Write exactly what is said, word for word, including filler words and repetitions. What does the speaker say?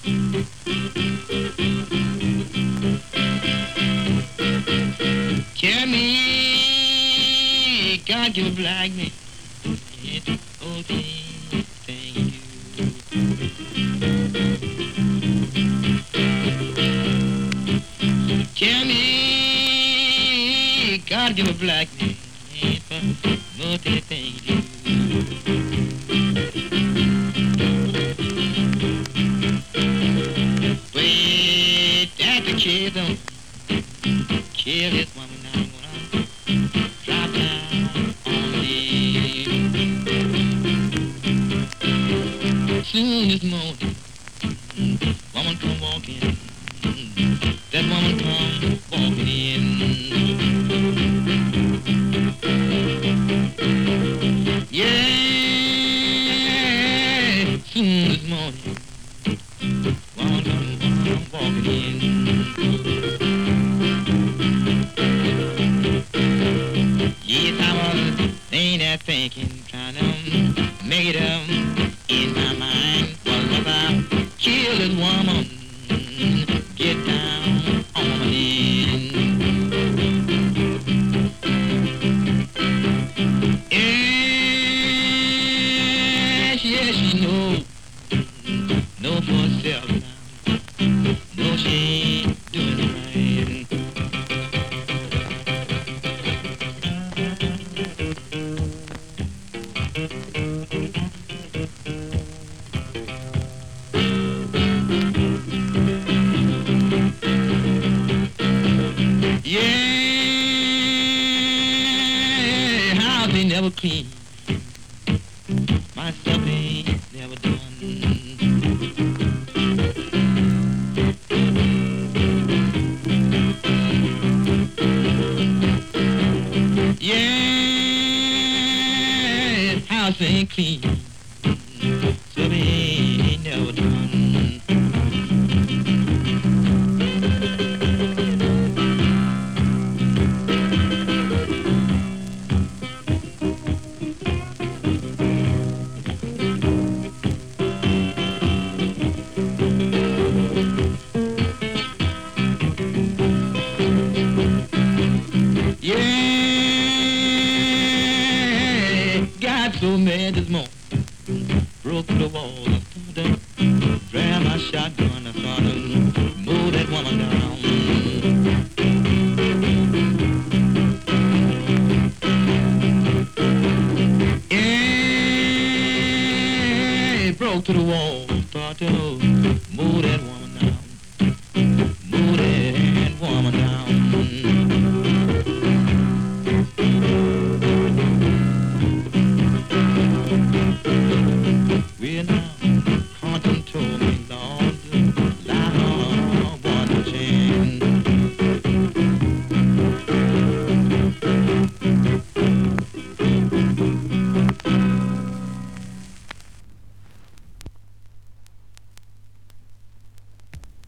Tell me, God, you black man. Oh, thank you. Tell me, God, you black man. Oh, thank you. Wait, that's the kid, don't kill this woman now. I'm gonna drop down on me. Soon this morning, woman come walking. That woman come walking in. Yeah, soon this morning, woman come, come walking in. Yes, I was laying there thinking, trying to make it up in my mind. What if I kill this woman? Get down on my knees. Yes, yes, she know, know for herself now. No, she ain't doing it right. Yeah, house ain't never clean. My stuff ain't never done. Yeah, house ain't clean. Stuff ain't never done. Yeah, got so mad this morning, broke through the wall, grabbed my shotgun, I started to move that woman down. Yeah, broke through the wall, started to move that